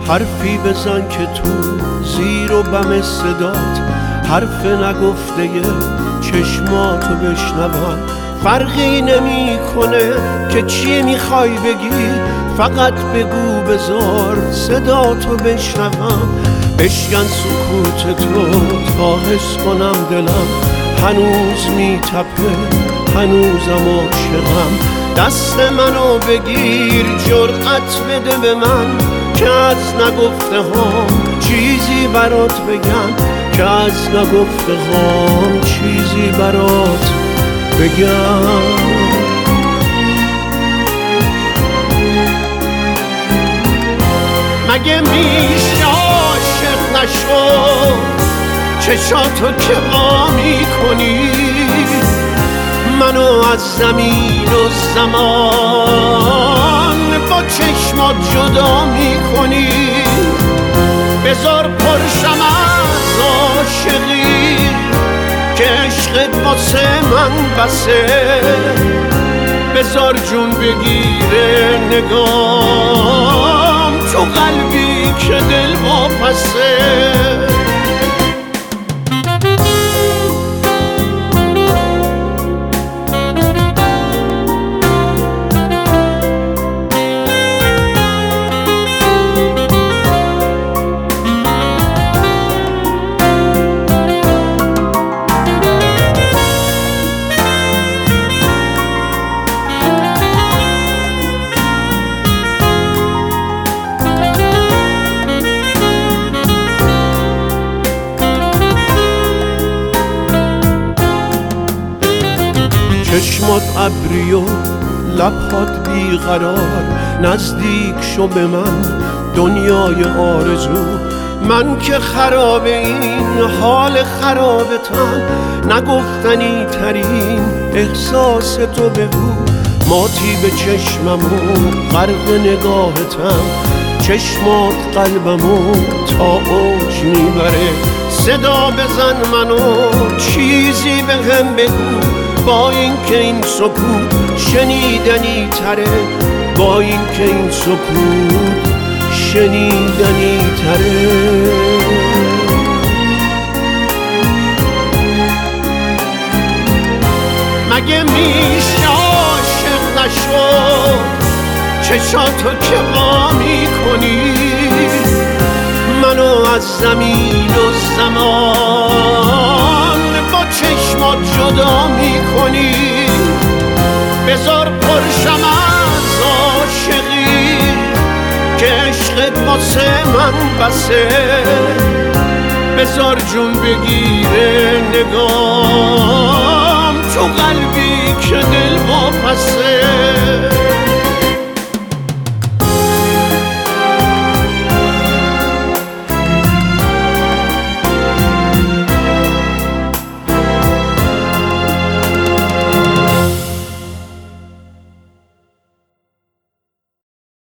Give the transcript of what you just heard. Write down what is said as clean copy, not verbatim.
حرفی بزن که تو زیر و بم صدات حرف نگفته چشماتو بشنوم. فرقی نمی کنه که چی میخوای بگی، فقط بگو بذار صداتو بشنوم. بشکن سکوت تو تا حس کنم دلم هنوز میتپه، هنوزم عاشقم. دست منو بگیر جرأت بده به من که از نگفته هام چیزی برات بگم، که از نگفته هام چیزی برات بگم. مگه میشه عاشق نشو چشاتو که وا میکنی، منو از زمین و زمان با چشمات جدا میکنی. بذار پرشم از عاشقی که عشقت واسه من بسه، بذار جون بگیره نگام تو قلبی که دل واپسه. چشمات ابری و لبهات بیقرار، نزدیک شو به من دنیای آرزو. من که خراب این حال خرابتم، نگفتنی ترین احساس تو بگو. ماتی به چشمم و غرق نگاهتم، چشمات قلبمو تا اوج میبره. صدا بزن منو چیزی بهم بگو، با این که این سکوت شنیدنی تره، با این که این سکوت شنیدنی تره. مگه میشه عاشق نشو چشاتو که وا میکنی، منو از زمین و زمان با چشمات جدا میکنی. بذار پرشم از عاشقی که عشقت واسه من بسه، بذار جون بگیره نگام تو قلبی که دل واپسه.